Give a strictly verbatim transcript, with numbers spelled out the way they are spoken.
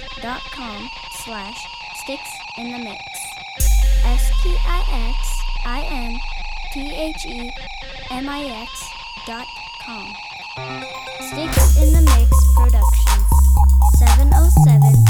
dot com slash sticks in the mix. S T I X I N T H E M I X dot com. Sticks in the Mix Productions. seven oh seven